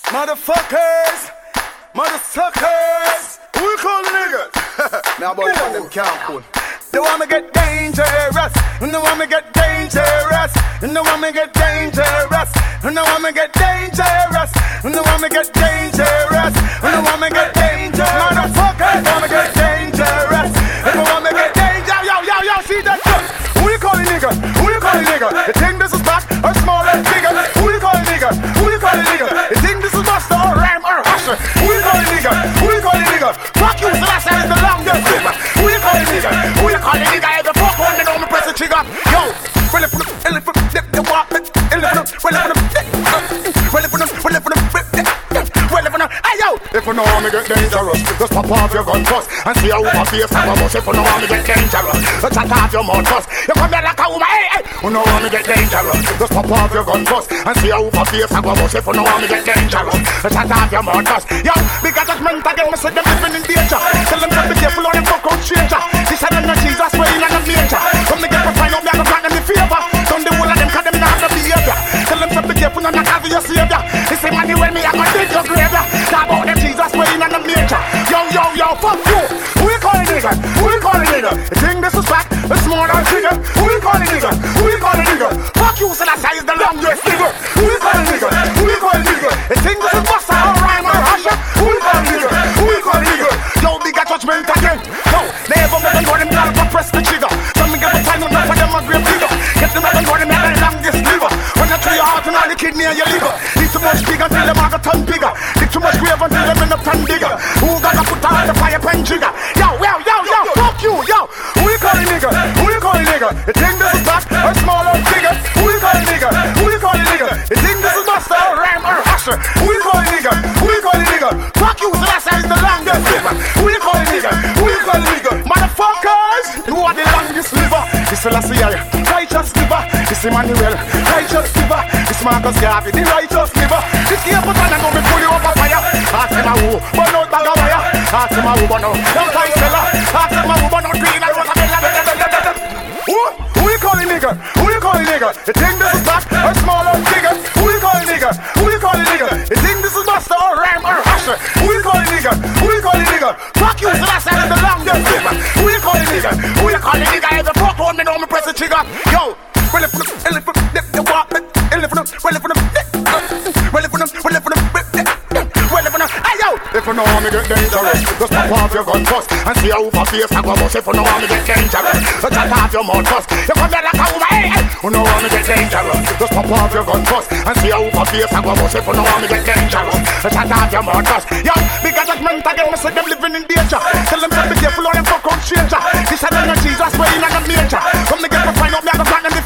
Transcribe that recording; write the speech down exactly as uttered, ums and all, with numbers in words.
Motherfuckers, motherfuckers, who you call niggas? Now boy, one them can't pull. They want me get dangerous, and they want me get dangerous, and they want me get dangerous, and they want me get dangerous, and they want me get dangerous, and they want me get dangerous. Motherfuckers, want me get dangerous, and they want me get dangerous. Yo, yo, yo, see that shit? Who you calling nigga? Who you calling nigga? You think this is back or small and bigger? Who you calling nigga? Who you calling nigga? You think this is master or rhyme or hustle? Who you calling nigga? Who you calling nigga? Fuck you, so that's how it's the longest river. Who you calling nigga? Who you calling nigga? Every fuck one, they know me press the trigger. Yo, well if them, well if them, dip the walk, well if them, well if them, well if them, well if them, well if them, well if them, hey yo! If you know how me get dangerous, just pop off your gun first and see how my face have a bust. If you know how me get dangerous, just chat off your mouth first. You come here like a woman, hey hey! You know how me get dangerous, just pop off your gun first and see how my face have a bust. If you know how me get dangerous, just chat off your mouth first. Yo, because judgment again, me say them living in danger. Tell them to be careful on them fuck out stranger. This is not Jesus, way in the nature. Come to get to find out me, I don't grant them the favor. Don't the whole of them, cause them not have the behavior. Tell them to be careful on the cause of your savior. They say money when me, I go dig your grave. Talk about them Jesus, way in the nature. Yo, yo, yo, fuck you. Who you calling nigga? Who you calling nigga? You think this is back? It's more than trigger. Who you calling nigga? Who you calling nigga? Fuck you, so that's how is the longest nigga. Who you calling nigga? Who you calling nigga? You think this is Busta or Rhyme or Usher? Who you calling nigga? Who you calling nigga? Yo, bigger judgment again. No, they ever make them go them down, but press the trigger. Some me get the time, not for them a great figure. Get them up and go them down the longest liver. When you try your heart and all the kidney and your liver. Need too much big until them have a ton bigger. Need too much grave until them end up ton bigger. Who gonna put on the fire pen trigger? Yo, yo, yo, yo, fuck you, yo. Who you calling nigga? Who you calling nigga? You think this is back or small or bigger? Who you calling nigga? Who you calling nigga? You think this is Busta or Rhyme or Usher? Who you calling nigga? Who you calling nigga? Fuck you, so that's how is the longest liver. Who you calling nigga? Who you calling nigga? Motherfuckers, you are the longest liver. This is Selassie, righteous liver. This is Emmanuel, righteous liver. This Marcus Garvey, the righteous liver. This here put on and go me pull you over fire. Ask him a who, burn out bag of wire. Ask him a who, burn out young time seller. Ask him a who, burn out green and rose. Who? Who you calling nigga? Who you calling nigga? You think this is back or small or bigger? Who you calling nigga? Who you calling nigga? You think this is Busta or Rhyme or Usher? Who you calling nigga? Who you calling nigga? Fuck you, so that's how is the longest river. Who you calling nigga? Who you calling nigga? Every fuck one, me know me press the trigger. Yo, well if them, well if them, they walk, well if them, well if them, well if them, well if them, well if them, hey yo! If you know how me get dangerous, just pop off your gun first and see how my face I go bust. If you know how me get dangerous, just chat off your mouth first. You come here like a woman, hey hey! You know how me get dangerous, just pop off your gun first and see how my face I go bust. If you know how me get dangerous, just chat off your mouth first. Yo, because judgment again, me say them living in danger. Tell them to be careful on them fuck out stranger. This is not Jesus, way in the nature. Come to get to find out me I go grant them